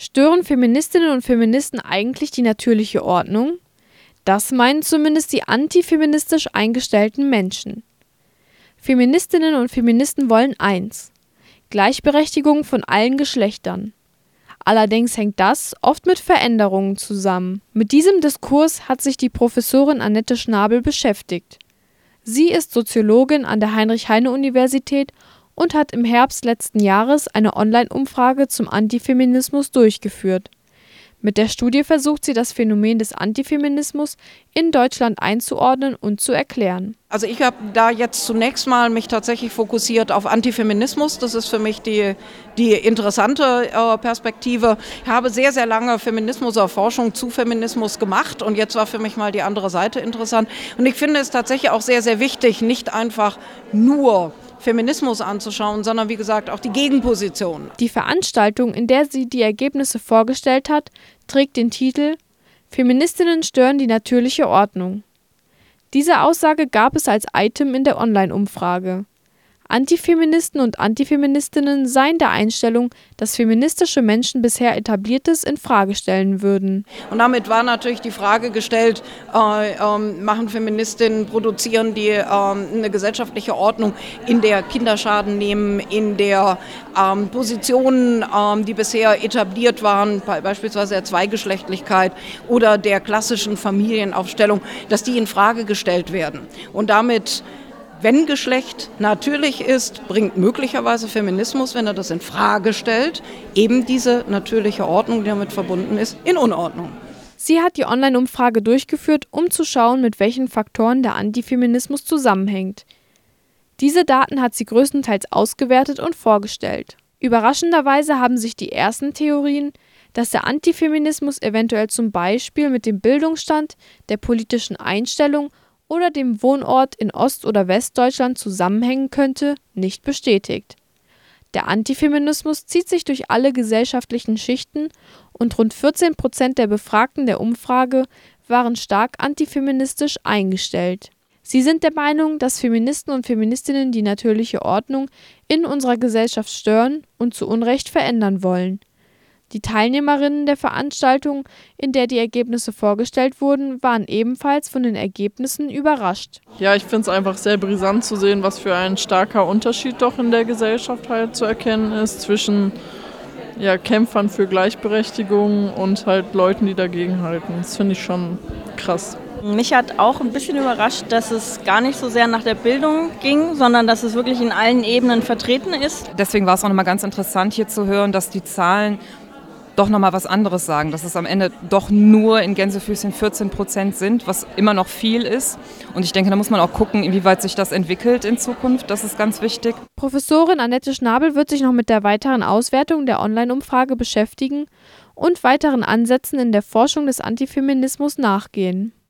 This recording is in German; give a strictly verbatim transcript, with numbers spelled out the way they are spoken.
Stören Feministinnen und Feministen eigentlich die natürliche Ordnung? Das meinen zumindest die antifeministisch eingestellten Menschen. Feministinnen und Feministen wollen eins: Gleichberechtigung von allen Geschlechtern. Allerdings hängt das oft mit Veränderungen zusammen. Mit diesem Diskurs hat sich die Professorin Annette Schnabel beschäftigt. Sie ist Soziologin an der Heinrich-Heine-Universität und hat im Herbst letzten Jahres eine Online-Umfrage zum Antifeminismus durchgeführt. Mit der Studie versucht sie, das Phänomen des Antifeminismus in Deutschland einzuordnen und zu erklären. Also ich habe da jetzt zunächst mal mich tatsächlich fokussiert auf Antifeminismus. Das ist für mich die, die interessante äh, Perspektive. Ich habe sehr, sehr lange Feminismuserforschung zu Feminismus gemacht und jetzt war für mich mal die andere Seite interessant. Und ich finde es tatsächlich auch sehr, sehr wichtig, nicht einfach nur Feminismus anzuschauen, sondern wie gesagt auch die Gegenposition. Die Veranstaltung, in der sie die Ergebnisse vorgestellt hat, trägt den Titel »Feministinnen stören die natürliche Ordnung«. Diese Aussage gab es als Item in der Online-Umfrage. Antifeministen und Antifeministinnen seien der Einstellung, dass feministische Menschen bisher Etabliertes in Frage stellen würden. Und damit war natürlich die Frage gestellt, äh, ähm, machen Feministinnen, produzieren die äh, eine gesellschaftliche Ordnung, in der Kinder Schaden nehmen, in der ähm, Positionen, ähm, die bisher etabliert waren, beispielsweise der Zweigeschlechtlichkeit oder der klassischen Familienaufstellung, dass die in Frage gestellt werden. Und damit, wenn Geschlecht natürlich ist, bringt möglicherweise Feminismus, wenn er das in Frage stellt, eben diese natürliche Ordnung, die damit verbunden ist, in Unordnung. Sie hat die Online-Umfrage durchgeführt, um zu schauen, mit welchen Faktoren der Antifeminismus zusammenhängt. Diese Daten hat sie größtenteils ausgewertet und vorgestellt. Überraschenderweise haben sich die ersten Theorien, dass der Antifeminismus eventuell zum Beispiel mit dem Bildungsstand, der politischen Einstellung oder dem Wohnort in Ost- oder Westdeutschland zusammenhängen könnte, nicht bestätigt. Der Antifeminismus zieht sich durch alle gesellschaftlichen Schichten und rund vierzehn Prozent der Befragten der Umfrage waren stark antifeministisch eingestellt. Sie sind der Meinung, dass Feministen und Feministinnen die natürliche Ordnung in unserer Gesellschaft stören und zu Unrecht verändern wollen. Die Teilnehmerinnen der Veranstaltung, in der die Ergebnisse vorgestellt wurden, waren ebenfalls von den Ergebnissen überrascht. Ja, ich finde es einfach sehr brisant zu sehen, was für ein starker Unterschied doch in der Gesellschaft halt zu erkennen ist zwischen ja, Kämpfern für Gleichberechtigung und halt Leuten, die dagegen halten. Das finde ich schon krass. Mich hat auch ein bisschen überrascht, dass es gar nicht so sehr nach der Bildung ging, sondern dass es wirklich in allen Ebenen vertreten ist. Deswegen war es auch nochmal ganz interessant hier zu hören, dass die Zahlen doch nochmal was anderes sagen, dass es am Ende doch nur in Gänsefüßchen vierzehn Prozent sind, was immer noch viel ist. Und ich denke, da muss man auch gucken, inwieweit sich das entwickelt in Zukunft. Das ist ganz wichtig. Professorin Annette Schnabel wird sich noch mit der weiteren Auswertung der Online-Umfrage beschäftigen und weiteren Ansätzen in der Forschung des Antifeminismus nachgehen.